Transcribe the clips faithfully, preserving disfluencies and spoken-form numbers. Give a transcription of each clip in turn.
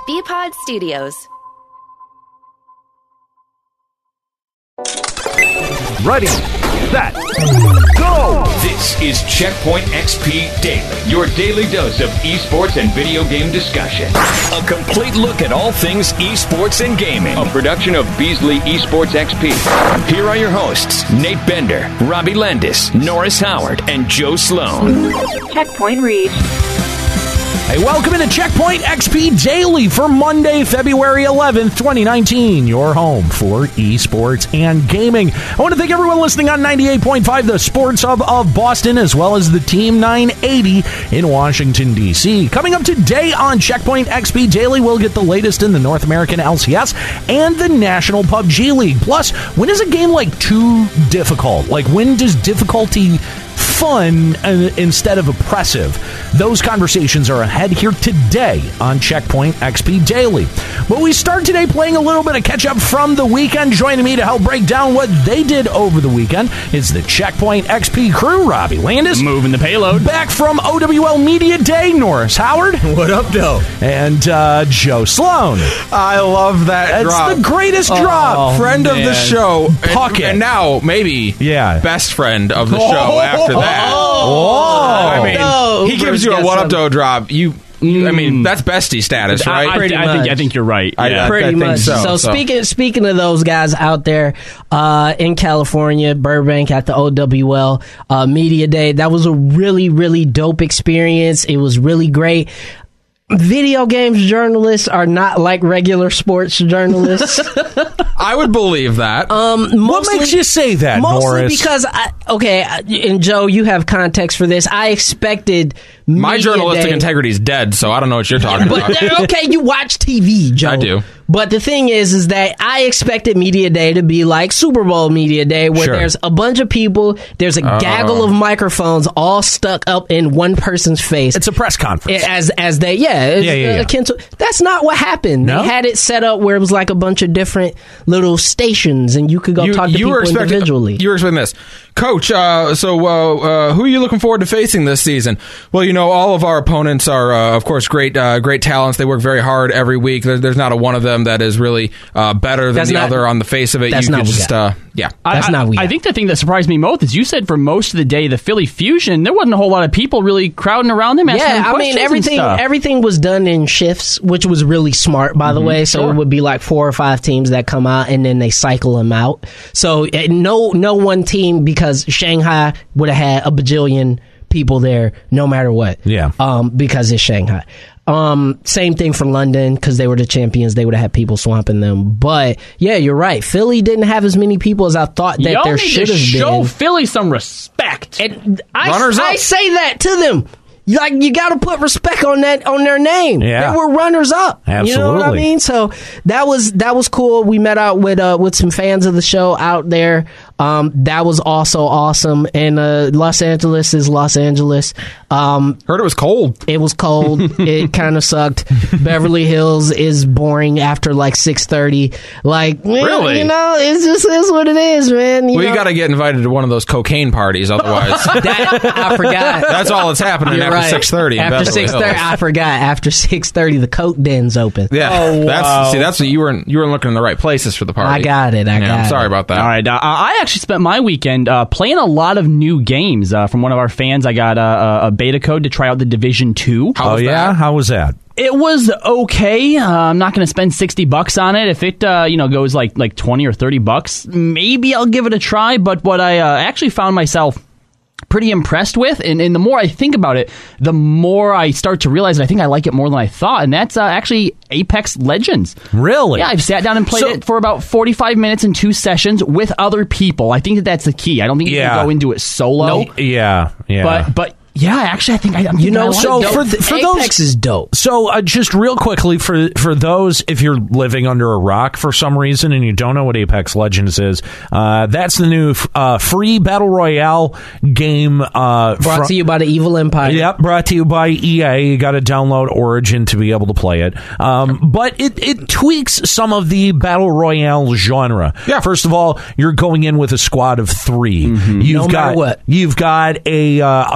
B-Pod Studios. Ready, set, go! This is Checkpoint X P Daily, your daily dose of esports and video game discussion. A complete look at all things esports and gaming. A production of Beasley Esports X P. Here are your hosts, Nate Bender, Robbie Landis, Norris Howard, and Joe Sloan. Checkpoint reached. Hey, welcome to Checkpoint X P Daily for Monday, February eleventh, twenty nineteen. Your home for esports and gaming. I want to thank everyone listening on ninety-eight point five, the Sports Hub of Boston, as well as the Team nine eighty in Washington, D C. Coming up today on Checkpoint X P Daily, we'll get the latest in the North American L C S and the National P U B G League. Plus, when is a game like too difficult? Like, when does difficulty fun uh, instead of oppressive? Those conversations are ahead here today on Checkpoint X P Daily. But we start today playing a little bit of catch up from the weekend. Joining me to help break down what they did over the weekend is the Checkpoint X P crew. Robbie Landis, moving the payload. Back from O W L Media Day, Norris Howard. What up, though? And uh, Joe Sloan. I love that That's drop. the greatest oh, drop. Friend man. of the show. Puck and, it. and now, maybe, yeah. best friend of the show oh, after that. Oh, I mean, no, he gives you a what up, though drop. You, you, I mean, that's bestie status, right? I, I, Pretty I think much. I think you're right. I- Yeah. I- Pretty think much. so, So, so. speaking speaking of those guys out there uh, in California, Burbank at the O W L uh, Media Day, that was a really, really dope experience. It was really great. Video games journalists are not like regular sports journalists. I would believe that. Um, what mostly, makes you say that, mostly Norris? because, I, okay, and Joe, you have context for this. I expected My Media journalistic Day- integrity is dead, so I don't know what you're talking But about. okay, you watch T V, Joe. I do. But the thing is, is that I expected Media Day to be like Super Bowl Media Day, where Sure. there's a bunch of people, there's a gaggle of microphones all stuck up in one person's face. It's a press conference. As as they yeah, it's Yeah, yeah, yeah. akin to- that's not what happened. No? They had it set up where it was like a bunch of different little stations, and you could go You, talk to you people were expecting, individually. You were expecting this. Coach, uh, so uh, uh, who are you looking forward to facing this season? Well, you know, all of our opponents are, uh, of course, great uh, great talents. They work very hard every week. There, there's not a one of them that is really uh, better than That's the not- other on the face of it. that's you not could what we just, got. uh, yeah. That's I, not what we I got. think the thing that surprised me most is you said for most of the day the Philly Fusion, there wasn't a whole lot of people really crowding around them asking Yeah, them I mean questions and everything. stuff. Everything was done in shifts, which was really smart, by the way. So sure. it would be like four or five teams that come out, and then they cycle them out. So eh, no, no one team, because Shanghai would have had a bajillion people there, no matter what. Yeah. Um, because it's Shanghai. Um, same thing for London, because they were the champions. They would have had people swamping them. But yeah, you're right. Philly didn't have as many people as I thought that Y'all there need should to have show been. Philly some respect. And I, Runners I up. say that to them. You, like, you got to put respect on that, on their name. Yeah. They were runners up. You know what I Absolutely. mean? So that was that was cool. We met out with uh, with some fans of the show out there. Um, that was also awesome. And uh, Los Angeles is Los Angeles. Um, Heard it was cold. it was cold. It kind of sucked. Beverly Hills is boring after like six thirty. Like, man, Really? you know, it's just is what it is, man. You Well, know? you got to get invited to one of those cocaine parties, otherwise. That, I forgot. That's all that's happening You're after right. six thirty. After six thirty, I forgot. After six thirty, the Coke den's open. Yeah, Oh, wow. that's see, that's what you weren't you weren't looking in the right places for the party. I got it. I Yeah, got I'm sorry it. about that. All right, uh, I actually spent my weekend uh, playing a lot of new games. Uh, from one of our fans, I got a, a beta code to try out the Division two. How oh, was yeah? that? How was that? It was okay. Uh, I'm not going to spend sixty bucks on it. If it uh, you know goes like like twenty or thirty bucks, maybe I'll give it a try. But what I uh, actually found myself pretty impressed with, and, and the more I think about it, the more I start to realize that I think I like it more than I thought, and that's uh, actually Apex Legends. Really? Yeah, I've sat down and played So- it for about forty-five minutes in two sessions with other people. I think that that's the key. I don't think you Yeah. can go into it solo. Yeah, yeah. But but yeah, actually, I think I, I'm You know, so dope. for th- for Apex those- is dope. So, uh, just real quickly, for for those, if you're living under a rock for some reason and you don't know what Apex Legends is, uh, that's the new uh, free Battle Royale game. Uh, Brought fro- to you by the Evil Empire. Yep, brought to you by E A. You got to download Origin to be able to play it. Um, but it, it tweaks some of the Battle Royale genre. Yeah. First of all, you're going in with a squad of three. You've No matter got what. You've got a uh, a drop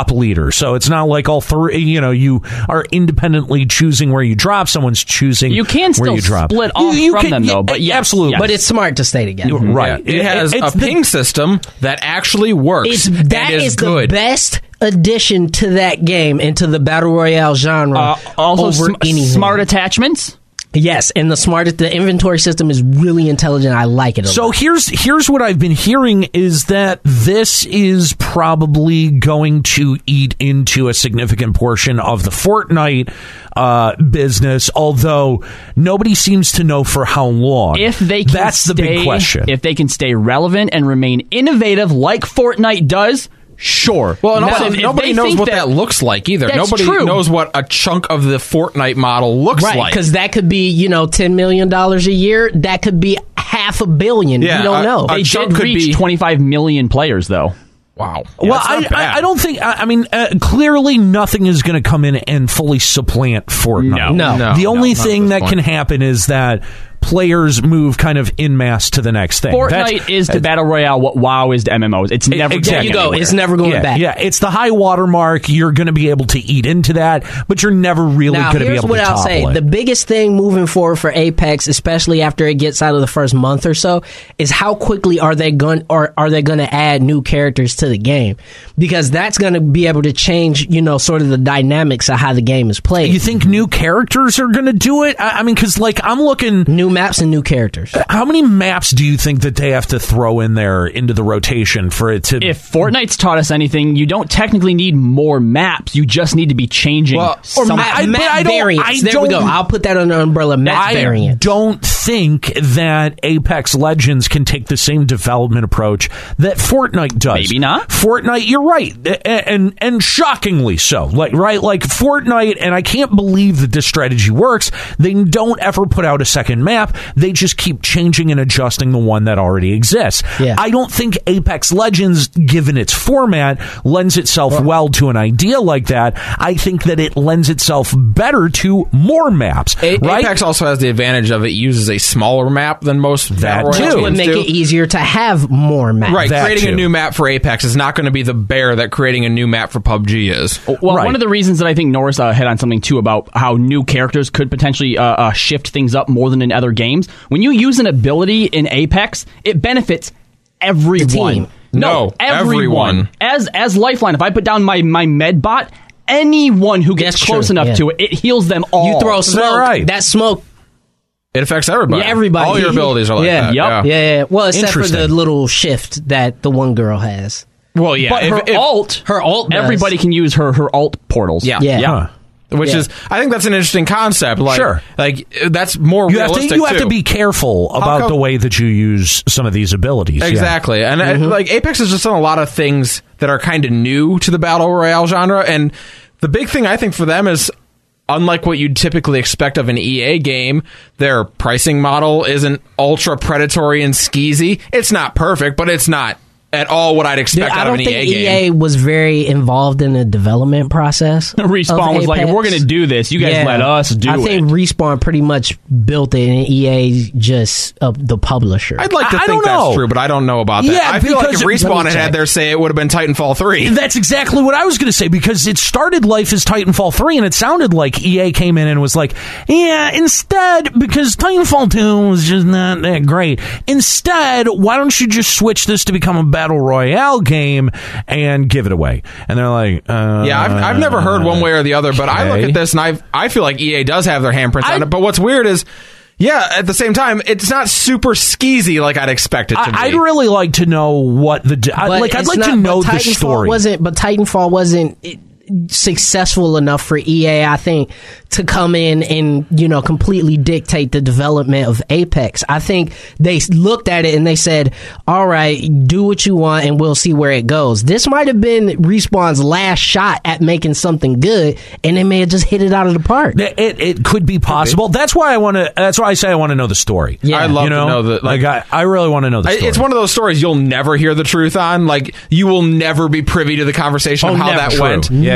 drop leader. So it's not like all three, you know, you are independently choosing where you drop. Someone's choosing You can still where you drop. split off You- you from can- them, yeah, though. But yes, absolutely. yes. But it's smart to stay together. Right. It, it has It's a the- ping system that actually works. It's and that is, is good. the best addition to that game and to the battle royale genre Uh, also, over sm- anything. smart attachments. Yes, and the smart the inventory system is really intelligent. I like it a So lot. here's here's what I've been hearing is that this is probably going to eat into a significant portion of the Fortnite uh, business, although nobody seems to know for how long. If they can That's stay, the big question. If they can stay relevant and remain innovative like Fortnite does, sure. Well, and Now, also, if- if nobody they knows think what that, looks like either. That's Nobody true. knows what a chunk of the Fortnite model looks Right, like. because that could be, you know, ten million dollars a year. That could be half a billion. Yeah, you don't a- know. a They chunk did could reach be- twenty-five million players, though. Wow. well, That's I, not bad. I I don't think. I, I mean, uh, clearly nothing is going to come in and fully supplant Fortnite. No. No. No, the only no, not thing at this that point. can happen is that players move kind of in masse to the next thing. Fortnite That's- is to battle royale what WoW is to M M Os. It's never exactly. there going you go. anywhere. It's never going yeah, back. Yeah, it's the high water mark. You're going to be able to eat into that, but you're never really Now, going to be here's able what to I'll topple say. it. The biggest thing moving forward for Apex, especially after it gets out of the first month or so, is how quickly are they going or are they going to add new characters to the game? Because that's going to be able to change, you know, sort of the dynamics of how the game is played. You think new characters are going to do it? I, I mean, because like I'm looking. New maps and new characters. How many maps do you think that they have to throw in there into the rotation for it to? If Fortnite's taught us anything, you don't technically need more maps. You just need to be changing. Well, or some- ma- I- but map I don't- variants. I there we go. don't- I'll put that under the umbrella. Map I variants. don't think that Apex Legends can take the same development approach that Fortnite does. Maybe not. Fortnite, you're right, A- and and shockingly so. Like right, like Fortnite, and I can't believe that this strategy works. They don't ever put out a second map. They just keep changing and adjusting the one that already exists. Yeah. I don't think Apex Legends, given its format, lends itself well, well to an idea like that. I think that it lends itself better to more maps. A- right? Apex also has the advantage of it uses a smaller map than most That battle royale too. Which would games make do. it easier to have more maps. Right, That creating too. a new map for Apex is not going to be the bear that creating a new map for P U B G is. Well, Right. one of the reasons that I think Norris uh, hit on something too about how new characters could potentially uh, uh, shift things up more than in other games. When you use an ability in Apex, it benefits everyone. The team. No, everyone. As as Lifeline, if I put down my my med bot, anyone who gets That's close true, enough yeah. to it, it heals them all. You throw that smoke. right? That smoke. It affects everybody. Yeah, everybody. All your abilities are like yeah. that. Yep. Yeah. Yeah, yeah. Well, except for the Interesting. little shift that the one girl has. Well, yeah. But if- her if- alt, Her alt does. everybody can use her her alt portals. Yeah. Yeah. Huh. Which Yeah. is, I think that's an interesting concept. Like, Sure. like that's more You have to realistic you have too. to be careful about come- the way that you use some of these abilities. yeah. Exactly. And uh, like Apex has just done a lot of things that are kind of new to the battle royale genre. And the big thing I think for them is, unlike what you'd typically expect of an E A game, their pricing model isn't ultra predatory and skeezy. It's not perfect, but it's not at all what I'd expect I out don't of an think E A E A game. was very involved in the development process. Respawn of was like, if Apex. we're going to do this, you guys Yeah. let us do I it. think Respawn pretty much built it, and E A just uh, the publisher. I'd like to I- I think don't know. that's true, but I don't know about that. Yeah, I feel like if because- Respawn Let me had had check. their say, it would have been Titanfall three. That's exactly what I was going to say, because it started life as Titanfall three, and it sounded like E A came in and was like, yeah, instead, because Titanfall two was just not that great, instead, why don't you just switch this to become a Battle Royale game and give it away? And they're like, uh, Yeah, I've, I've never heard one way or the other, but I look okay. at this and I I feel like E A does have their handprints on I- it. But what's weird is, yeah, at the same time, it's not super skeezy like I'd expect it to be. I, I'd really like to know what the, I, But like, I'd it's like not- to know but the Titanfall story. Wasn't, but Titanfall wasn't it, successful enough for E A, I think, to come in and, you know, completely dictate the development of Apex. I think they looked at it and they said, all right, do what you want and we'll see where it goes. This might have been Respawn's last shot at making something good, and they may have just hit it out of the park. It, it, it could be possible. That's why I want to. That's why I say I want to know the story. Yeah. I'd love you know? to know that. Like, I, I really want to know the I- story. it's one of those stories you'll never hear the truth on. Like, you will never be privy to the conversation Oh, of how never. that True. went. Yeah,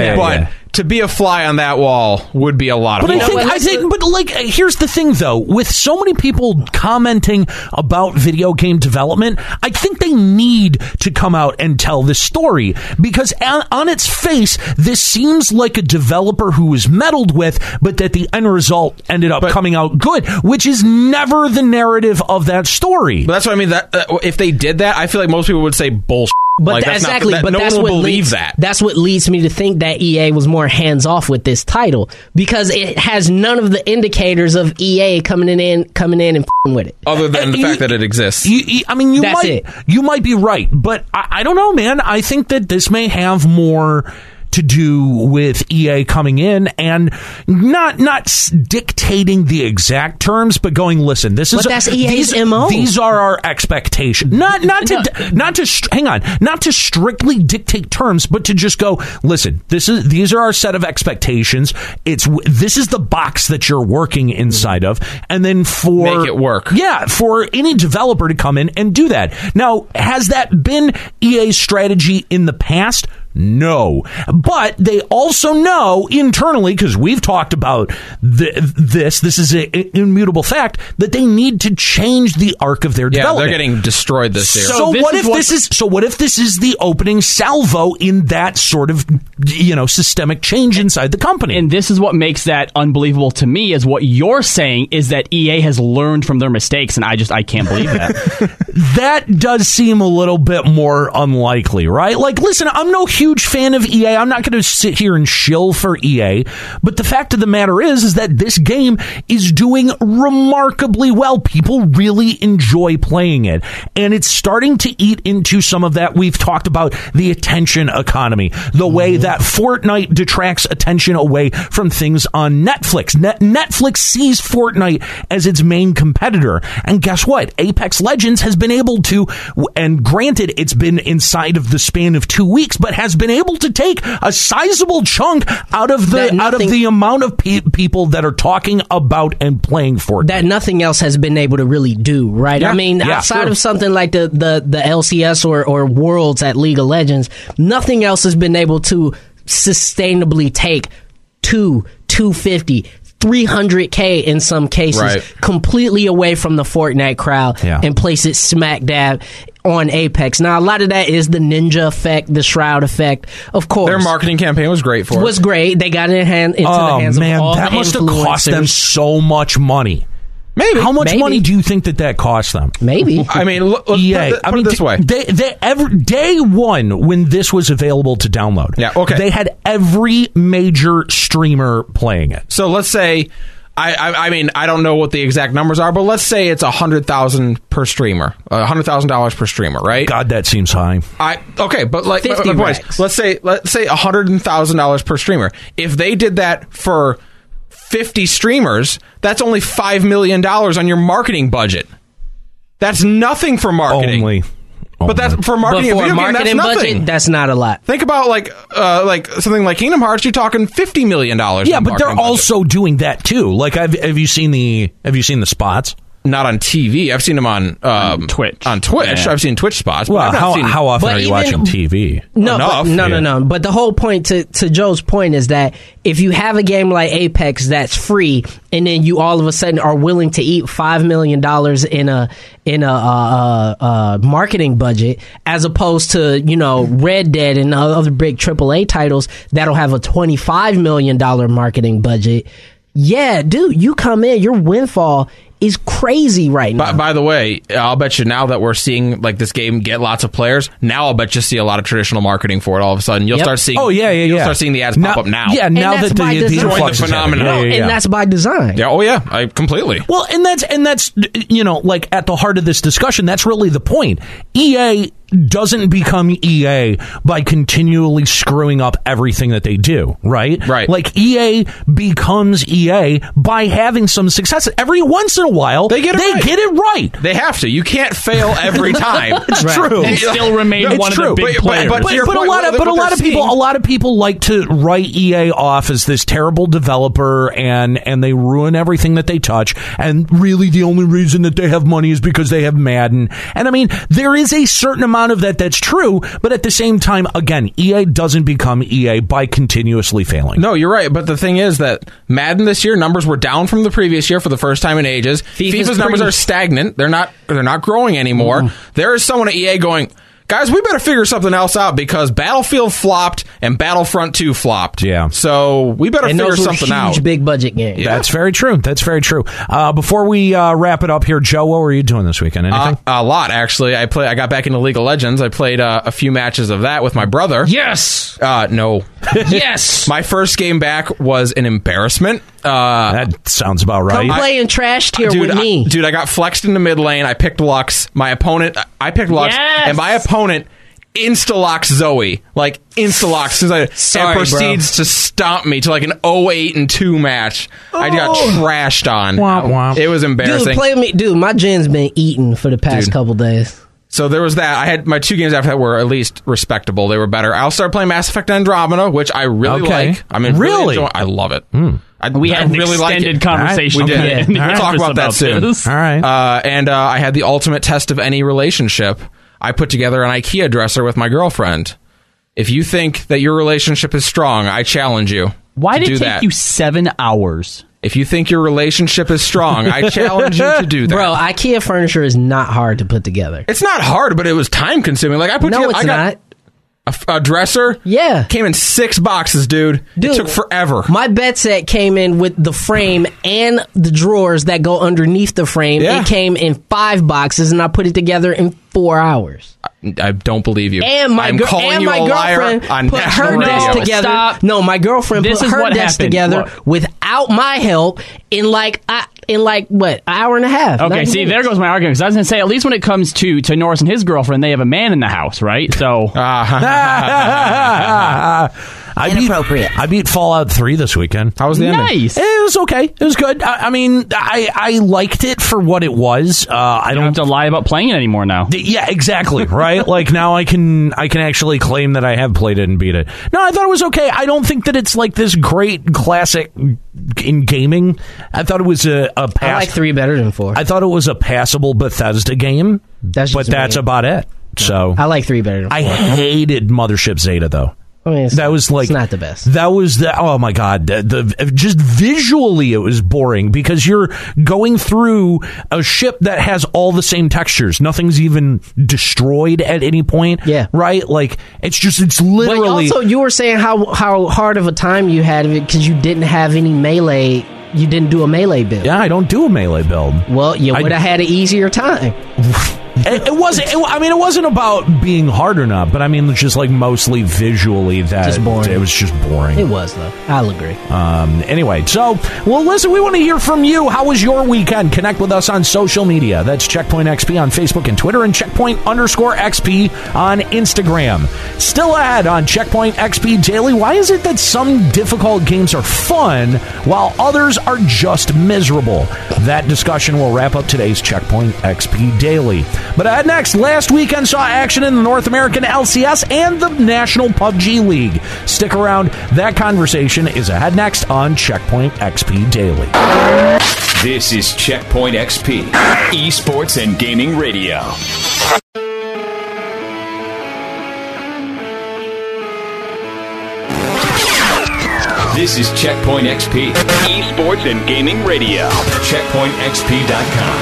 yeah, but yeah. to be a fly on that wall would be a lot of But fun. I think, I think, but like, here's the thing, though. With so many people commenting about video game development, I think they need to come out and tell this story because, on, on its face, this seems like a developer who was meddled with, but that the end result ended up But- coming out good, which is never the narrative of that story. But that's what I mean. That uh, if they did that, I feel like most people would say bullshit. But like, th- that's not- exactly, that- but no that's one what will believe leads, that. That's what leads me to think that E A was more hands off with this title because it has none of the indicators of E A coming in, coming in and f***ing with it. Other than the You- fact that it exists. You, you- I mean, you That's might it. you might be right, but I, I don't know, man. I think that this may have more to do with E A coming in and not not s- dictating the exact terms, but going, listen, this is But that's E A's these, M O. These are our expectations. Not not to not to str- hang on, not to strictly dictate terms, but to just go, listen, this is these are our set of expectations. It's w- this is the box that you're working inside of, and then for Make it work. Yeah, for any developer to come in and do that. Now, has that been E A's strategy in the past? No. But they also know internally, because we've talked about th- this, this is an immutable fact, that they need to change the arc of their Yeah, development. they're getting destroyed this year. So, So this what is if what- this is so what if this is the opening salvo in that sort of, you know, systemic change inside the company? And this is what makes that unbelievable to me is what you're saying is that E A has learned from their mistakes, and I just I can't believe that. That does seem a little bit more unlikely, right? Like, listen, I'm no huge fan of E A. I'm not going to sit here and shill for E A, but the fact of the matter is, is that this game is doing remarkably well. People really enjoy playing it, and it's starting to eat into some of that. We've talked about the attention economy, the way that Fortnite detracts attention away from things on Netflix. Net- Netflix sees Fortnite as its main competitor, and guess what? Apex Legends has been able to, and granted, it's been inside of the span of two weeks, but has been able to take a sizable chunk out of the That out of nothing- the amount of pe- people that are talking about and playing Fortnite. That nothing else has been able to really do, right? Yeah, I mean, yeah, outside sure. of something like the, the, the L C S or, or Worlds at League of Legends, nothing else has been able to sustainably take two, two fifty, three hundred K in some cases Right. completely away from the Fortnite crowd Yeah. and place it smack dab on Apex. Now, a lot of that is the Ninja effect, the Shroud effect, of course. Their marketing campaign was great for was it. great. They got it in hand, into oh the hands man, of all that the must have cost them influencers. so much money. Maybe. How much Maybe. money do you think that that cost them? Maybe. I mean, look, look, E A. put, it- put I mean, it this way. They, they, every, day one, when this was available to download, Yeah, okay. they had every major streamer playing it. So let's say, I, I I mean, I don't know what the exact numbers are, but let's say it's a hundred thousand per streamer, a hundred thousand dollars per streamer, right? God, that seems high. I okay, but like my, fifty my point is, racks. let's say let's say a hundred thousand dollars per streamer. If they did that for fifty streamers, that's only five million dollars on your marketing budget. That's nothing for marketing. Only. But that's for But marketing a for a video game. That's marketing nothing. budget, that's not a lot. Think about like uh, like something like Kingdom Hearts. You're talking fifty million dollars. Yeah, but they're also doing that too. Like, have, have you seen the have you seen the spots? not on T V. I've seen them on, um, On Twitch. On Twitch, Yeah. I've seen Twitch spots. But Well, I've not how seen, how often But are you even- watching T V? No, Enough, but, no, yeah. no, no. But the whole point to, to Joe's point is that if you have a game like Apex that's free, and then you all of a sudden are willing to eat five million dollars in a in a uh, uh, uh, marketing budget, as opposed to you know Red Dead and other big triple A titles that'll have a twenty five million dollar marketing budget. Yeah, dude, you come in, your windfall is crazy right now. By, by the way, I'll bet you now that we're seeing like this game get lots of players, now I'll bet you see a lot of traditional marketing for it. All of a sudden, you'll Yep. start seeing. Oh yeah, yeah, You'll yeah. start seeing the ads now, pop up now. Yeah, now that's that by the, the design. influx Join is the happening. phenomenon. Yeah, yeah, and yeah. that's by design. Yeah, oh yeah, I completely. Well, and that's and that's you know like at the heart of this discussion, that's really the point. E A doesn't become E A by continually screwing up everything that they do, right? Right. Like E A becomes E A by having some success. Every once in a while, They get it they right. get it right. They have to. You can't fail every time. It's Right. true. And still remain It's one true. of the big But- but- players. but- But, to your but a point, lot of what but a they're lot of people seeing- a lot of people like to write E A off as this terrible developer, and and they ruin everything that they touch. And really, the only reason that they have money is because they have Madden. And I mean, there is a certain amount of that that's true, but at the same time, again, E A doesn't become E A by continuously failing. No, you're right. But the thing is that Madden this year numbers were down from the previous year for the first time in ages. FIFA's FIFA's numbers pretty- are stagnant. They're not. They're not growing anymore. Mm. There is someone at E A going, guys, we better figure something else out because Battlefield flopped and Battlefront two flopped. Yeah. So we better And figure those were something huge, out. big budget games. Yeah. That's very true. That's very true. Uh, before we uh, wrap it up here, Joe, what were you doing this weekend? Anything? Uh, a lot, actually. I play. I got back into League of Legends. I played uh, a few matches of that with my brother. Yes. Uh, no. Yes. My first game back was an embarrassment. Uh, that sounds about right. Come play in trash tier dude, with me. I, dude, I got flexed in the mid lane. I picked Lux. My opponent, I picked Lux, Yes! and my opponent insta-locks Zoe. Like, insta-locks. Since I, Sorry, and proceeds bro. to stomp me to like an oh eight and two match. I got trashed on. Womp womp. It was embarrassing. Dude, play with me. Dude, my gen's been eaten for the past Dude. couple days. So there was that. I had my two games after that were at least respectable. They were better. I also started playing Mass Effect Andromeda, which I really Okay. like. I mean, Really? really, enjoy- I love it. I, We I had an really like extended it. conversation. We did. on it in the We'll talk office about that soon. this. All right. Uh, and uh, I had the ultimate test of any relationship. I put together an IKEA dresser with my girlfriend. If you think that your relationship is strong, I challenge you. Why to did do it take that. you seven hours? If you think your relationship is strong, I challenge you to do that. Bro, IKEA furniture is not hard to put together. It's not hard, but it was time consuming. Like I put No, together, it's I got not. A, f- a dresser. Yeah. Came in six boxes, dude. Dude, it took forever. My bed set came in with the frame and the drawers that go underneath the frame. Yeah. It came in five boxes, and I put it together in four hours. I don't believe you. And my I'm gir- calling and you my a liar girlfriend on put national her radio. desk together. Stop. No, my girlfriend This put is her what desk happened. together Look. without my help in like uh, in like what an hour and a half. Okay, ninety see, minutes. there goes my argument. Because I was going to say, at least when it comes to, to Norris and his girlfriend, they have a man in the house, right? So, I beat, I beat Fallout three this weekend. How was the ending? nice. It was okay. It was good. I, I mean, I, I liked it for what it was. Uh, I I don't have don't. to lie about playing it anymore now. Yeah, exactly. Right. Like now, I can I can actually claim that I have played it and beat it. No, I thought it was okay. I don't think that it's like this great classic in gaming. I thought it was a, a pass. I like three better than four. I thought it was a passable Bethesda game, That's but just that's me. about it. So I like three better than four. I hated Mothership Zeta though. I mean, it's- That was like it's not the best. That was the oh my god, the, the just visually it was boring because you're going through a ship that has all the same textures. Nothing's even destroyed at any point. Yeah. right. Like it's just it's But literally. also, you were saying how how hard of a time you had of it because you didn't have any melee. You didn't do a melee build. yeah, I don't do a melee build. Well, you I- would have had an easier time. It, it wasn't. It, I mean, it wasn't about being hard or not, but I mean, just like mostly visually, that Just boring. it was just boring. It was though. I'll agree. Um, anyway, so, well, listen, we want to hear from you. How was your weekend? Connect with us on social media. That's Checkpoint X P on Facebook and Twitter and Checkpoint underscore X P on Instagram. Still ahead on Checkpoint X P Daily. Why is it that some difficult games are fun while others are just miserable? That discussion will wrap up today's Checkpoint X P Daily. But ahead next, last weekend saw action in the North American L C S and the National P U B G League. Stick around. That conversation is ahead next on Checkpoint X P Daily. This is Checkpoint X P, esports and gaming radio. This is Checkpoint X P, esports and gaming radio. checkpoint x p dot com.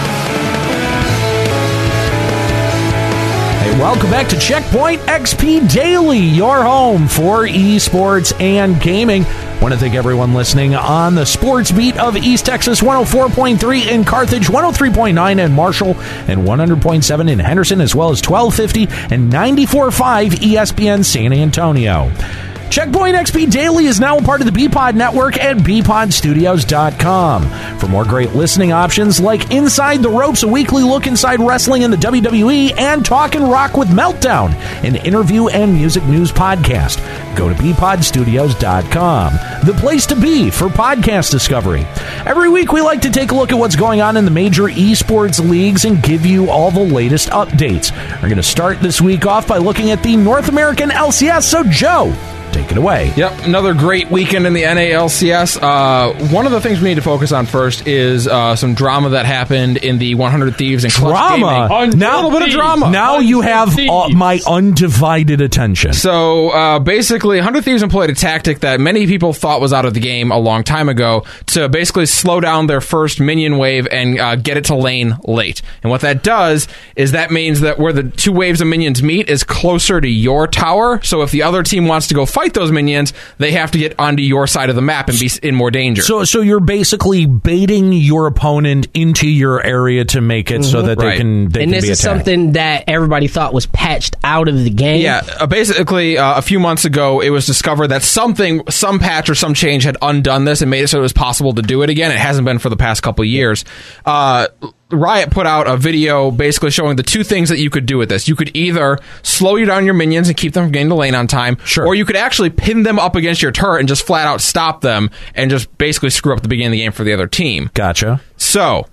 Hey, welcome back to Checkpoint X P Daily, your home for esports and gaming. Want to thank everyone listening on the Sports Beat of East Texas, one oh four point three in Carthage, one oh three point nine in Marshall, and one hundred point seven in Henderson, as well as twelve fifty and ninety-four point five E S P N San Antonio. Checkpoint X P Daily is now a part of the B Pod Network at b pod studios dot com. For more great listening options like Inside the Ropes, a weekly look inside wrestling in the W W E, and Talkin' Rock with Meltdown, an interview and music news podcast, go to b pod studios dot com, the place to be for podcast discovery. Every week, we like to take a look at what's going on in the major esports leagues and give you all the latest updates. We're going to start this week off by looking at the North American L C S. So, Joe, take it away. Yep, another great weekend in the N A L C S. Uh, one of the things we need to focus on first is uh, some drama that happened in the one hundred Thieves and Clutch Drama. Gaming. Now, a little bit of drama. Now you have uh, my undivided attention. So uh, basically, one hundred Thieves employed a tactic that many people thought was out of the game a long time ago to basically slow down their first minion wave and uh, get it to lane late. And what that does is that means that where the two waves of minions meet is closer to your tower. So if the other team wants to go fight those minions, they have to get onto your side of the map and be in more danger. So, so you're basically baiting your opponent into your area to make it mm-hmm. so that right. they can. They and can this be is attacked. something that everybody thought was patched out of the game. Yeah, uh, basically, uh, a few months ago, it was discovered that something, some patch or some change had undone this and made it so it was possible to do it again. It hasn't been for the past couple of years. Uh, Riot put out a video basically showing the two things that you could do with this. You could either slow you down your minions and keep them from getting to lane on time, sure. or you could actually pin them up against your turret and just flat out stop them and just basically screw up the beginning of the game for the other team. Gotcha. So,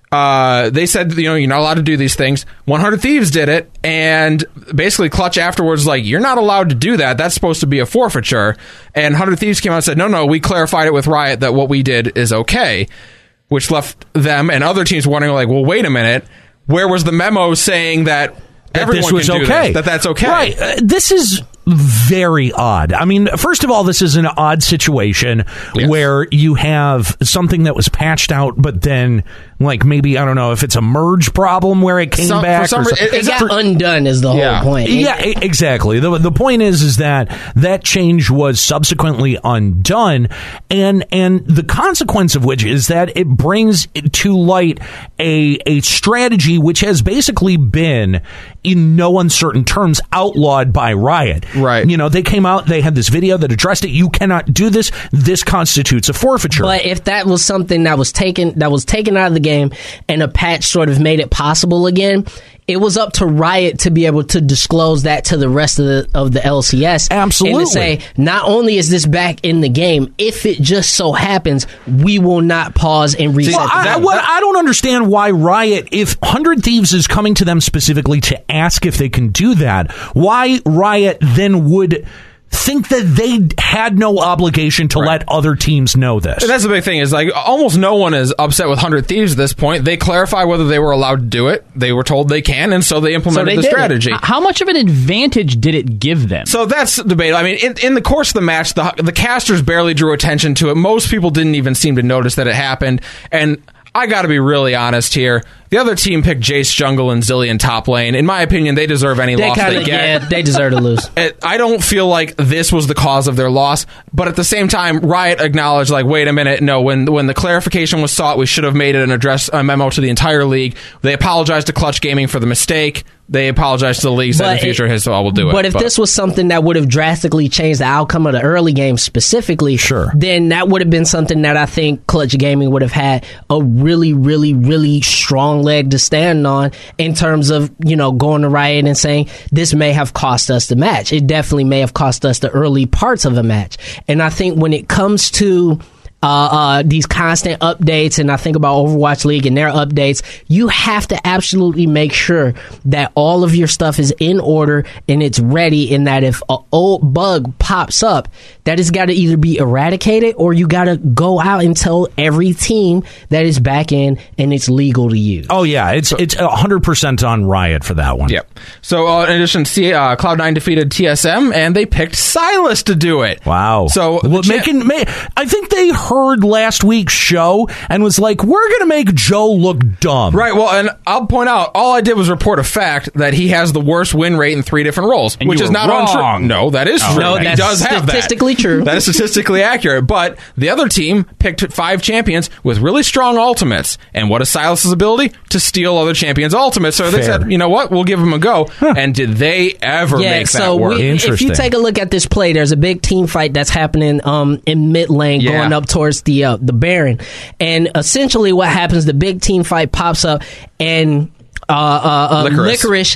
uh, they said, you know, you're not allowed to do these things. one hundred Thieves did it, and basically Clutch afterwards was like, you're not allowed to do that. That's supposed to be a forfeiture. And one hundred Thieves came out and said, no, no, we clarified it with Riot that what we did is okay. Which left them and other teams wondering, like, well, wait a minute, where was the memo saying that, that everyone this was can do okay? This, that that's okay? Right. Uh, this is very odd. I mean, first of all, this is an odd situation yes. where you have something that was patched out, but then, like, maybe, I don't know if it's a merge problem where it came some, back. For some or reason, it, it got for, undone is the yeah. whole point. Yeah, exactly. The the point is is that that change was subsequently undone, and and the consequence of which is that it brings to light a a strategy which has basically been, in no uncertain terms, outlawed by Riot. Right. You know, they came out, they had this video that addressed it. You cannot do this. This constitutes a forfeiture. But if that was something that was taken that was taken out of the game and a patch sort of made it possible again, it was up to Riot to be able to disclose that to the rest of the of the L C S. Absolutely. And to say, not only is this back in the game, if it just so happens, we will not pause and reset well, the I, game. what, I don't understand why Riot, if one hundred Thieves is coming to them specifically to ask if they can do that, why Riot then would think that they had no obligation to right. let other teams know this. And that's the big thing, is like almost no one is upset with one hundred Thieves at this point. They clarify whether they were allowed to do it. They were told they can, and so they implemented so they the strategy. It. How much of an advantage did it give them? So that's debatable. I mean, in, in the course of the match, the the casters barely drew attention to it. Most people didn't even seem to notice that it happened. And I got to be really honest here. The other team picked Jace jungle and Zilean top lane. In my opinion, they deserve any they loss kinda, they get. Yeah, they deserve to lose. I don't feel like this was the cause of their loss, but at the same time, Riot acknowledged, like, wait a minute, no, when when the clarification was sought, we should have made it an address a memo to the entire league. They apologized to Clutch Gaming for the mistake. They apologized to the league, said in the future, his all will do it. But if but. this was something that would have drastically changed the outcome of the early game specifically, sure. then that would have been something that I think Clutch Gaming would have had a really, really, really strong leg to stand on in terms of, you know, going to Riot and saying, this may have cost us the match. It definitely may have cost us the early parts of a match. And I think when it comes to Uh, uh, these constant updates, and I think about Overwatch League and their updates, you have to absolutely make sure that all of your stuff is in order and it's ready, and that if an old bug pops up, that has got to either be eradicated or you got to go out and tell every team that is back in and it's legal to use. Oh, yeah. It's it's one hundred percent on Riot for that one. Yep. So, uh, in addition, C- uh, Cloud nine defeated T S M, and they picked Sylas to do it. Wow. So, well, cha- making, ma- I think they heard last week's show and was like, we're going to make Joe look dumb. Right, well, and I'll point out, all I did was report a fact that he has the worst win rate in three different roles, and which is not wrong. untrue. No, that is Oh, true. no, he that's does have that. statistically true. That is statistically accurate, but the other team picked five champions with really strong ultimates, and what is Sylas' ability? To steal other champions' ultimates. So they Fair. said, you know what, we'll give him a go, huh. and did they ever yeah, make so that work? We, if you take a look at this play, there's a big team fight that's happening um, in mid lane, Yeah. going up towards the uh, the Baron, and essentially what happens? The big team fight pops up, and uh, uh, uh, Licorice. Licorice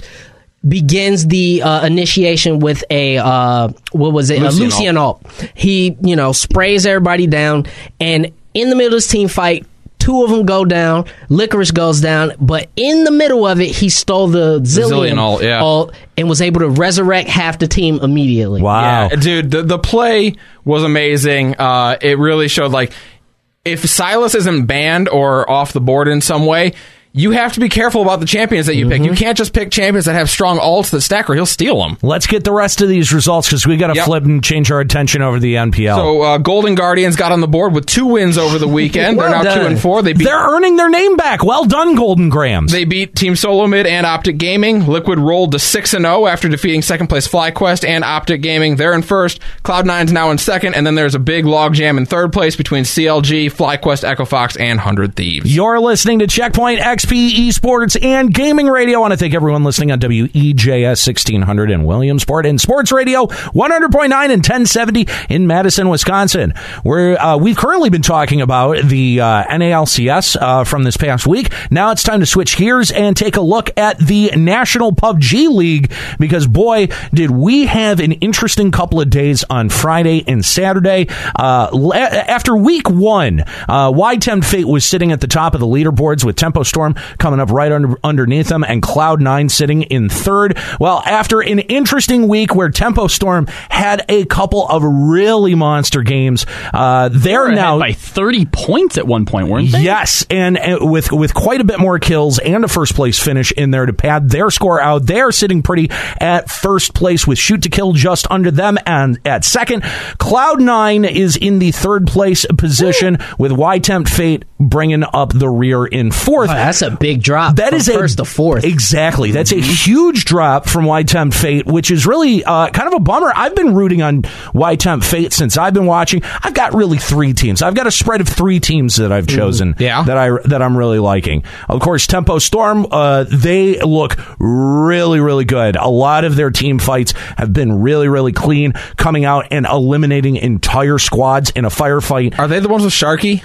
begins the uh, initiation with a uh, what was it? Lucian a Lucian ult. He you know sprays everybody down, and in the middle of this team fight, two of them go down. Licorice goes down, but in the middle of it, he stole the Zillion, Zillion ult, yeah. ult and was able to resurrect half the team immediately. Wow. Yeah, dude, the, the play was amazing. Uh, it really showed, like, if Sylas isn't banned or off the board in some way, you have to be careful about the champions that you Mm-hmm. pick. You can't just pick champions that have strong ults that stack, or he'll steal them. Let's get the rest of these results because we got to Yep. flip and change our attention over to the N P L. So uh, Golden Guardians got on the board with two wins over the weekend. Well They're now done. two and four. They beat They're earning their name back. Well done, Golden Grams. They beat Team Solo Mid and Optic Gaming. Liquid rolled to six and zero after defeating second place FlyQuest and Optic Gaming. They're in first. Cloud nine's now in second, and then there's a big logjam in third place between C L G, FlyQuest, Echo Fox, and Hundred Thieves. You're listening to Checkpoint X P Esports and Gaming Radio. I want to thank everyone listening on W E J S sixteen hundred in Williamsport and Sports Radio one hundred point nine and ten seventy in Madison, Wisconsin. We're, uh, we've currently been talking about the uh, N A L C S uh, from this past week. Now it's time to switch gears and take a look at the National P U B G League because, boy, did we have an interesting couple of days on Friday and Saturday. Uh, la- after week one, uh, Wide Temp Fate was sitting at the top of the leaderboards with Tempo Storm coming up right under, underneath them and Cloud nine sitting in third. Well, after an interesting week where Tempo Storm had a couple of really monster games, uh, they're They were now ahead by thirty points at one point, weren't they? Yes, and, and with with quite a bit more kills and a first place finish in there to pad their score out. They're sitting pretty at first place with Shoot to Kill just under them, and at second, Cloud nine is in the third place position with Wide Temp Fate bringing up the rear in fourth. Oh, that's a big drop. That from is a first to fourth. Exactly. That's a huge drop from Wide Temp Fate, which is really uh, kind of a bummer. I've been rooting on Wide Temp Fate since I've been watching. I've got really three teams. I've got a spread of three teams that I've chosen. Yeah. That I that I'm really liking. Of course, Tempo Storm. Uh, they look really really good. A lot of their team fights have been really really clean, coming out and eliminating entire squads in a firefight. Are they the ones with Sharky?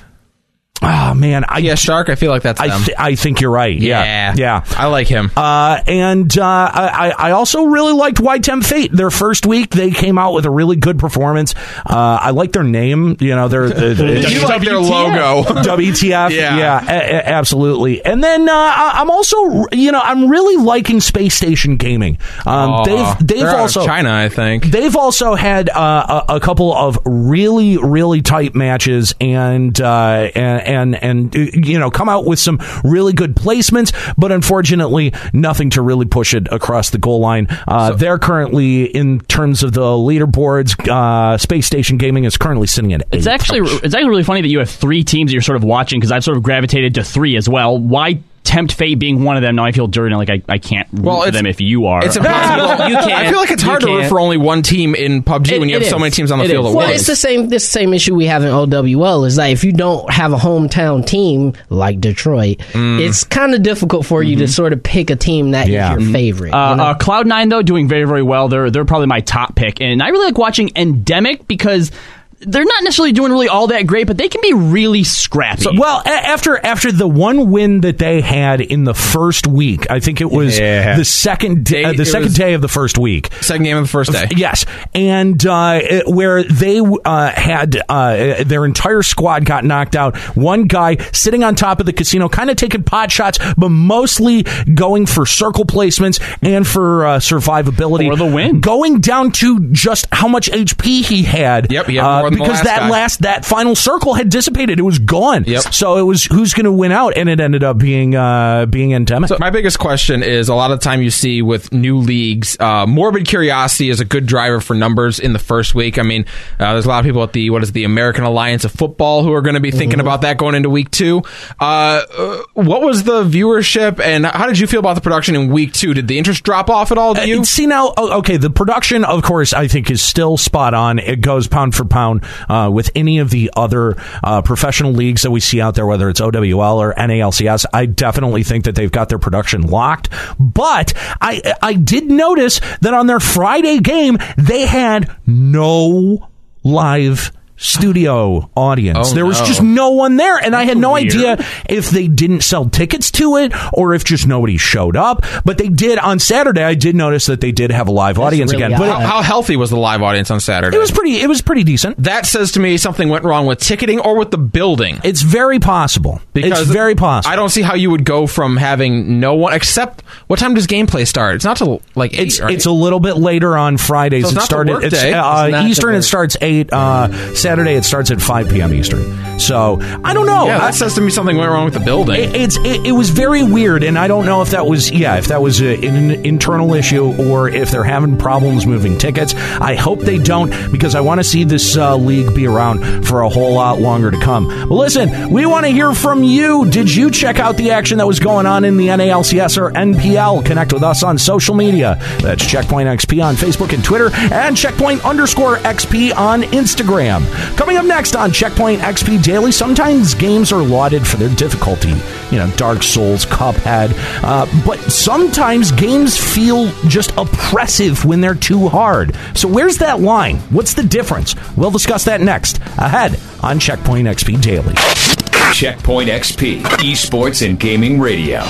Oh man, I Yeah, Shark. I feel like that's I them. th- I think you're right. Yeah, yeah, yeah. I like him. Uh, and uh, I, I also really liked Wide Temp Fate. Their first week, they came out with a really good performance. Uh, I like their name. You know, their you like their logo. W T F. Yeah. yeah, a- a- absolutely. And then uh, I- I'm also, you know, I'm really liking Space Station Gaming. Um, Aw, they've they've they're out of also China, I think. They've also had uh, a, a couple of really, really tight matches, and uh, and and and you know, come out with some really good placements, but unfortunately, nothing to really push it across the goal line. Uh, So- they're currently, in terms of the leaderboards, uh, Space Station Gaming is currently sitting at eight. It's actually it's actually really funny that you have three teams that you're sort of watching because I've sort of gravitated to three as well. Why Tempt Fate being one of them? Now I feel dirty, like I, I can't root Well, for it's- them if you are. It's impossible. You can't. I feel like it's You hard to root can't. for only one team in P U B G It- when you it have so is. many teams on the It field is. at Well, once. it's the same. This same issue we have in O W L is that if you don't have a hometown team like Detroit, it's kind of difficult for you to sort of pick a team that is Yeah. your favorite. Uh, you know? uh, Cloud nine, though, doing very, very well. They're they're probably my top pick. And I really like watching Endemic because they're not necessarily doing really all that great, but they can be really scrappy. Well, a- after after the one win that they had in the first week, I think it was Yeah. the second day, Day- uh, the it second was- day of the first week. Second game of the first day. Yes, and uh, it- where they uh, had uh, their entire squad got knocked out. One guy sitting on top of the casino, kind of taking pot shots, but mostly going for circle placements and for uh, survivability. For the win. Going down to just how much H P he had. Yep, he had uh, more than the because last that guy. last that final circle had dissipated. It was gone. Yep. So it was who's going to win out, and it ended up being uh, being Endemic. So my biggest question is a lot of the time you see with new leagues, uh, morbid curiosity is a good driver for numbers in the first week. I mean, uh, there's a lot of people at the what is it, the American Alliance of Football who are going to be thinking about that going into week two. Uh, uh, what was the viewership and how did you feel about the production in week two? Did the interest drop off at all to you? Uh, See now, oh, okay, the production, of course, I think is still spot on. It goes pound for pound uh, with any of the other uh, professional leagues that we see out there, whether it's O W L or N A L C S. I definitely think that they've got their production locked. But I, I did notice that on their Friday game, they had no live studio audience. Oh, there was no. just no one there, and I had no weird. idea if they didn't sell tickets to it or if just nobody showed up. But they did on Saturday. I did notice that they did have a live audience really again. But How, it, how healthy was the live audience on Saturday? it was pretty. It was pretty decent. That says to me something went wrong with ticketing or with the building. It's very possible. Because it's very possible. I don't see how you would go from having no one except what time does gameplay start? It's not till like eight. It's right? it's a little bit later on Fridays. So it's it not the started. work It's, day. uh, It's not the Eastern. It work. starts eight. Uh, Saturday it starts at five p.m. Eastern. So I don't know. yeah, that I- says to me something went wrong with the building. It, it's it, it was very weird, and I don't know if that was yeah if that was a, an internal issue or if they're having problems moving tickets. I hope they don't, because I want to see this uh, league be around for a whole lot longer to come. But listen, we want to hear from you. Did you check out the action that was going on in the N A L C S or N P L? Connect with us on social media. That's Checkpoint X P on Facebook and Twitter, and Checkpoint underscore X P on Instagram. Coming up next on Checkpoint X P Daily, sometimes games are lauded for their difficulty. You know, Dark Souls, Cuphead. Uh, but sometimes games feel just oppressive when they're too hard. So where's that line? What's the difference? We'll discuss that next, ahead on Checkpoint X P Daily. Checkpoint X P, esports and gaming radio.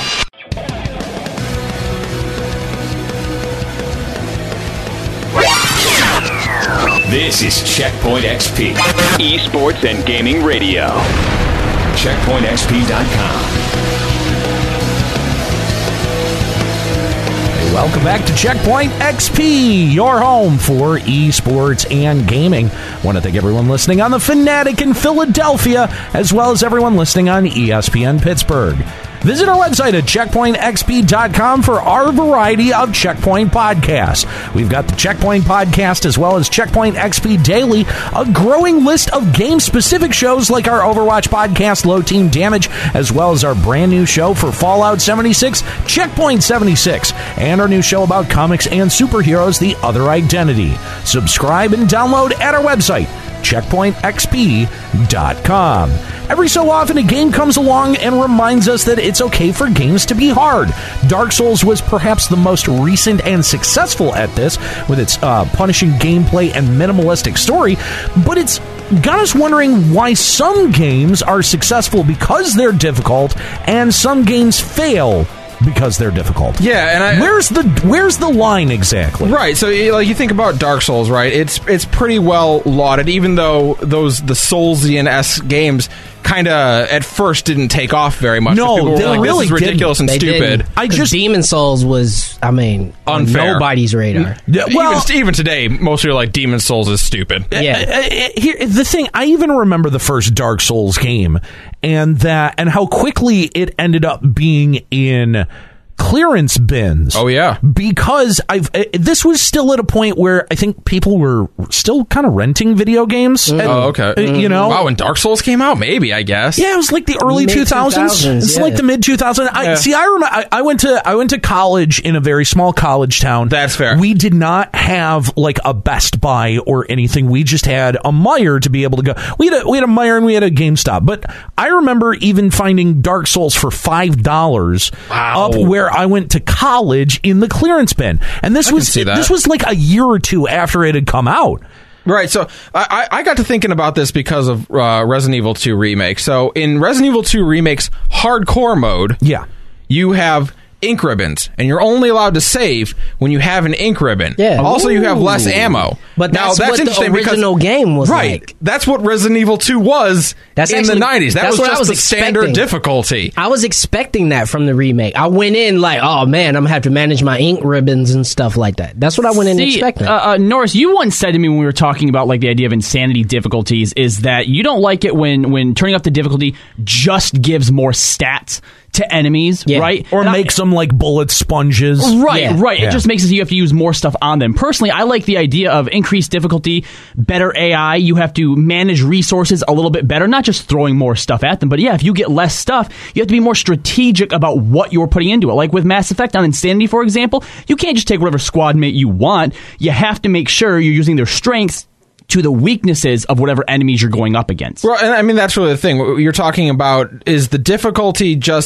This is Checkpoint X P, esports and gaming radio. checkpoint x p dot com. Welcome back to Checkpoint X P, your home for esports and gaming. I want to thank everyone listening on the Fanatic in Philadelphia, as well as everyone listening on E S P N Pittsburgh. Visit our website at checkpoint x p dot com for our variety of Checkpoint podcasts. We've got the Checkpoint podcast as well as Checkpoint X P Daily, a growing list of game-specific shows like our Overwatch podcast, Low Team Damage, as well as our brand new show for Fallout seventy-six, Checkpoint seventy-six, and our new show about comics and superheroes, The Other Identity. Subscribe and download at our website, checkpoint x p dot com. Every so often, a game comes along and reminds us that it's okay for games to be hard. Dark Souls was perhaps the most recent and successful at this, with its uh, punishing gameplay and minimalistic story, but it's got us wondering why some games are successful because they're difficult, and some games fail because they're difficult. Yeah, and I, where's the where's the line exactly? Right, so like you think about Dark Souls, right? It's it's pretty well lauded, even though those the Soulsian-esque games kind of at first didn't take off very much. No, People were they like, really this is ridiculous didn't. and They stupid. didn't. I 'Cause just- Demon Souls was, I mean, on Unfair. nobody's radar. Yeah, well, even, even today, most people are like Demon Souls is stupid. Yeah. Uh, uh, here, the thing, I even remember the first Dark Souls game, and that, and how quickly it ended up being in clearance bins. Oh, yeah. Because I've uh, this was still at a point where I think people were still kind of renting video games. And, Oh, okay. uh, you know, Wow, when Dark Souls came out, maybe, I guess. yeah, it was like the early two thousands. mid-two thousands, It's yeah. like the mid two thousands. I Yeah. see. I remember. I, I went to I went to college in a very small college town. That's fair. We did not have like a Best Buy or anything. We just had a Meijer to be able to go. We had a, we had a Meijer and we had a GameStop. But I remember even finding Dark Souls for five dollars Wow. up where I went to college in the clearance bin. And this I can was see that. this was like a year or two after it had come out. Right, so I, I got to thinking about this because of uh, Resident Evil two Remake. So in Resident Evil two Remake's hardcore mode, Yeah. you have ink ribbons, and you're only allowed to save when you have an ink ribbon. Yeah. Also, you have less Ooh. ammo. But now, that's that's what the interesting because- original game was right. like. That's what Resident Evil two was That's in actually- the nineties. That that's was what I just was the standard expecting. difficulty. I was expecting that from the remake. I went in like, oh man, I'm gonna have to manage my ink ribbons and stuff like that. That's what I went in See, expecting. Uh, uh, Norris, you once said to me when we were talking about like the idea of insanity difficulties is that you don't like it when when turning up the difficulty just gives more stats to enemies, Yeah. right? Or And I- makes them like bullet sponges. Right, Yeah. right. Yeah. It just makes it so you have to use more stuff on them. Personally, I like the idea of increased difficulty, better A I. You have to manage resources a little bit better, not just throwing more stuff at them. But yeah, if you get less stuff, you have to be more strategic about what you're putting into it. Like with Mass Effect on Insanity, for example, you can't just take whatever squad mate you want. You have to make sure you're using their strengths to the weaknesses of whatever enemies you're going up against. Well, and I mean, that's really the thing. What you're talking about is the difficulty just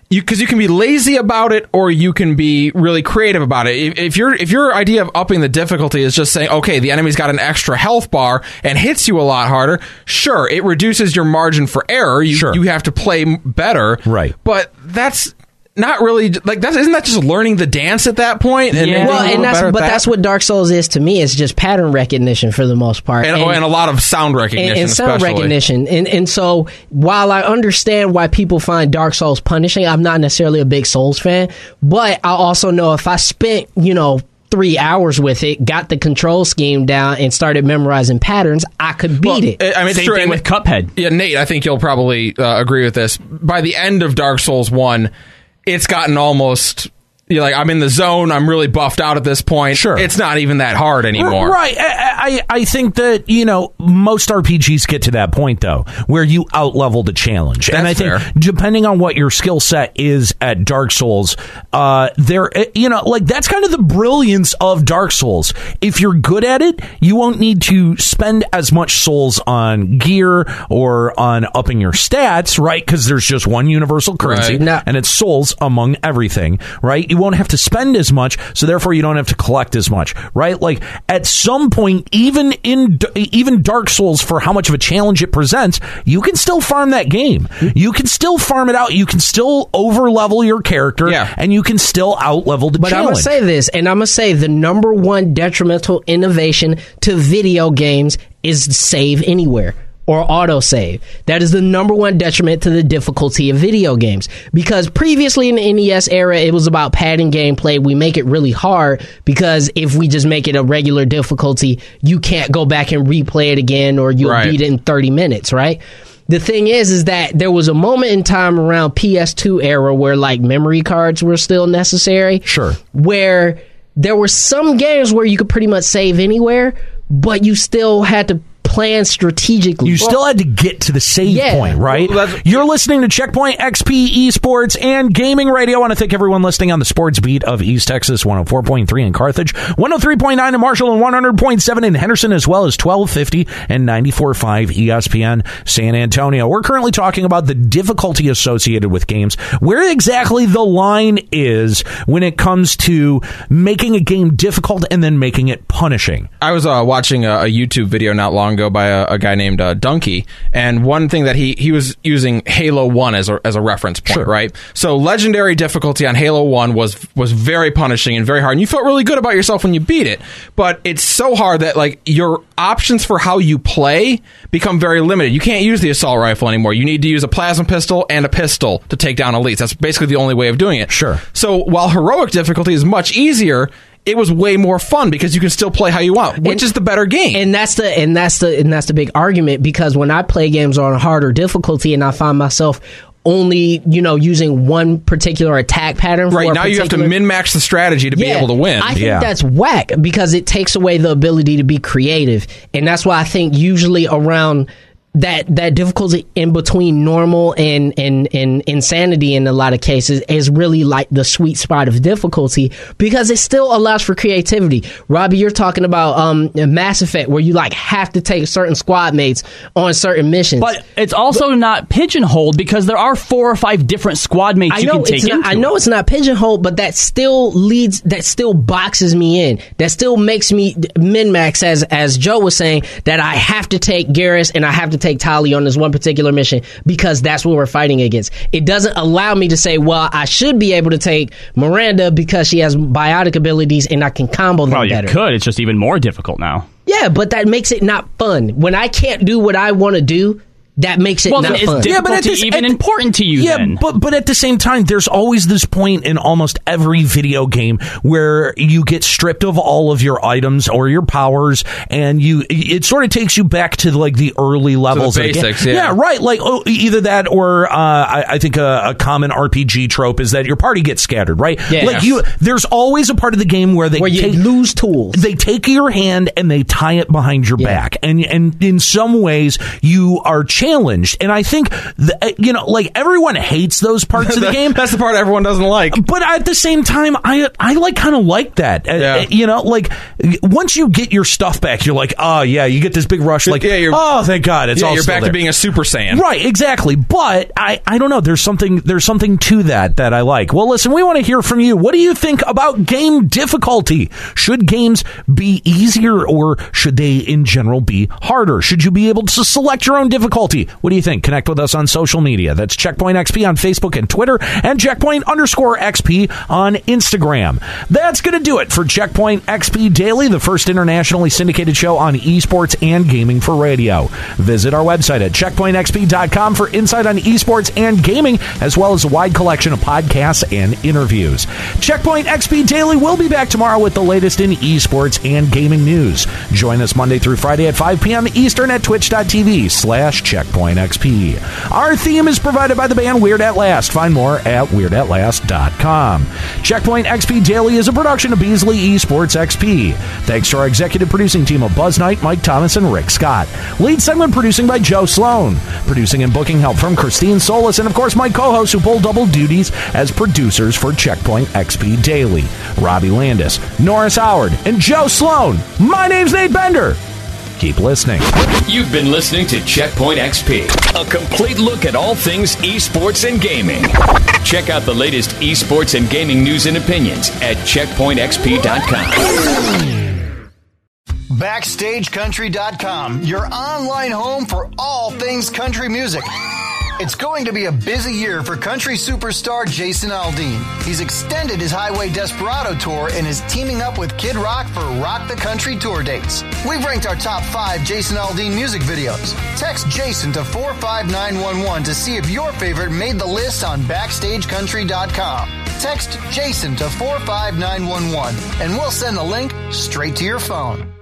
you because you can be lazy about it, or you can be really creative about it. If, if your if your idea of upping the difficulty is just saying, okay, the enemy's got an extra health bar and hits you a lot harder, sure, it reduces your margin for error. You, Sure. you have to play m- better, Right. But that's not really like that. Isn't that just learning the dance at that point? And, Yeah. and Well, being a and little that's better at but that? that's what Dark Souls is to me. It's just pattern recognition for the most part, and, oh, and a lot of sound recognition, and, and sound especially. recognition. And and so while I understand why people find Dark Souls punishing, I'm not necessarily a big Souls fan. But I also know if I spent, you know, three hours with it, got the control scheme down, and started memorizing patterns, I could beat Well, it. I mean, it's Same true, thing and- with Cuphead. Yeah, Nate, I think you'll probably uh, agree with this. By the end of Dark Souls one, it's gotten almost... You're like, I'm in the zone. I'm really buffed out at this point. Sure. It's not even that hard anymore. Right. I, I, I think that, you know, most R P Gs get to that point, though, where you out-level the challenge. and I That's think fair. depending on what your skill set is at Dark Souls, uh, there, you know, like, that's kind of the brilliance of Dark Souls. If you're good at it, you won't need to spend as much souls on gear or on upping your stats, right? Because there's just one universal currency, Right. Now- and it's souls among everything, right? You won't have to spend as much, so therefore you don't have to collect as much, right? Like, at some point, even in even Dark Souls, for how much of a challenge it presents, you can still farm that game. You can still farm it out. You can still over level your character, Yeah. and you can still out level the But I'm challenge. gonna say this, and I'm gonna say the number one detrimental innovation to video games is save anywhere or autosave. That is the number one detriment to the difficulty of video games. Because previously in the N E S era, it was about padding gameplay. We make it really hard because if we just make it a regular difficulty, you can't go back and replay it again, or you'll Right. beat it in thirty minutes, right? The thing is, is that there was a moment in time around P S two era where like memory cards were still necessary. Sure. Where there were some games where you could pretty much save anywhere, but you still had to plan strategically. You still had to get to the save Yeah. point, right? Well, that's- You're listening to Checkpoint X P Esports and Gaming Radio. I want to thank everyone listening on the sports beat of East Texas, one oh four point three in Carthage, one oh three point nine in Marshall, and one hundred point seven in Henderson, as well as twelve fifty and ninety-four point five E S P N San Antonio. We're currently talking about the difficulty associated with games, where exactly the line is when it comes to making a game difficult and then making it punishing. I was uh, watching a, a YouTube video not long ago by a, a guy named uh, Dunkey, and one thing that he he was using Halo one as a as a reference point, Sure. right? So legendary difficulty on Halo one was was very punishing and very hard, and you felt really good about yourself when you beat it. But it's so hard that like your options for how you play become very limited. You can't use the assault rifle anymore. You need to use a plasma pistol and a pistol to take down elites. That's basically the only way of doing it. Sure. So while heroic difficulty is much easier, it was way more fun because you can still play how you want, which And- is the better game. And that's the and that's the and that's the big argument, because when I play games on a harder difficulty and I find myself only, you know, using one particular attack pattern for Right, a now you have to particular- min-max the strategy to be Yeah, able to win. I think Yeah. that's whack because it takes away the ability to be creative. And that's why I think usually around that that difficulty in between normal and, and, and insanity in a lot of cases is really like the sweet spot of difficulty, because it still allows for creativity. Robbie, you're talking about um, Mass Effect, where you like have to take certain squad mates on certain missions. But it's also not pigeonholed, because there are four or five different squad mates I you know can take it's not, into I know it's not pigeonholed, but that still leads. That still boxes me in. That still makes me min max, as as Joe was saying, that I have to take Garrus and I have to take Tali on this one particular mission because that's what we're fighting against. It doesn't allow me to say, well, I should be able to take Miranda because she has biotic abilities and I can combo them Well, you better. could. It's just even more difficult now. Yeah, but that makes it not fun. When I can't do what I want to do, that makes it Well, not then is fun. Yeah, but at difficulty this- even at- important to you Yeah, then? but but at the same time, there's always this point in almost every video game where you get stripped of all of your items or your powers, and you it sort of takes you back to like the early levels of the game. basics, yeah. right. Like oh, either that or uh, I, I think a, a common R P G trope is that your party gets scattered. Right. Yeah. Like you, there's always a part of the game where they Where you take, lose tools. they take your hand and they tie it behind your Yeah. back, and and in some ways you are changing challenged. And I think, the, you know, like everyone hates those parts of the game. That's the part everyone doesn't like. But at the same time, I I like kind of like that. Yeah. Uh, you know, like once you get your stuff back, you're like, oh yeah, you get this big rush. Like, yeah, you're, oh, thank God, it's yeah, all you're still back there. to being a Super Saiyan. Right, exactly. But I, I don't know. There's something there's something to that that I like. Well, listen, we want to hear from you. What do you think about game difficulty? Should games be easier or should they in general be harder? Should you be able to select your own difficulty? What do you think? Connect with us on social media. That's Checkpoint X P on Facebook and Twitter, and Checkpoint underscore X P on Instagram. That's going to do it for Checkpoint X P Daily, the first internationally syndicated show on esports and gaming for radio. Visit our website at checkpoint x p dot com for insight on esports and gaming, as well as a wide collection of podcasts and interviews. Checkpoint X P Daily will be back tomorrow with the latest in esports and gaming news. Join us Monday through Friday at five p.m. Eastern at twitch.tv slash checkpoint XP. Our theme is provided by the band Weird At Last. Find more at weird at last dot com. Checkpoint X P Daily is a production of Beasley Esports X P. Thanks to our executive producing team of Buzz Knight, Mike Thomas, and Rick Scott. Lead segment producing by Joe Sloan. Producing and booking help from Christine Solis, and of course my co-hosts who pull double duties as producers for Checkpoint X P Daily. Robbie Landis, Norris Howard, and Joe Sloan. My name's Nate Bender. Keep listening. You've been listening to Checkpoint X P, a complete look at all things esports and gaming. Check out the latest esports and gaming news and opinions at checkpoint x p dot com. Backstage Country dot com, your online home for all things country music. It's going to be a busy year for country superstar Jason Aldean. He's extended his Highway Desperado tour and is teaming up with Kid Rock for Rock the Country tour dates. We've ranked our top five Jason Aldean music videos. Text Jason to four five nine one one to see if your favorite made the list on Backstage Country dot com. Text Jason to four five nine one one and we'll send the link straight to your phone.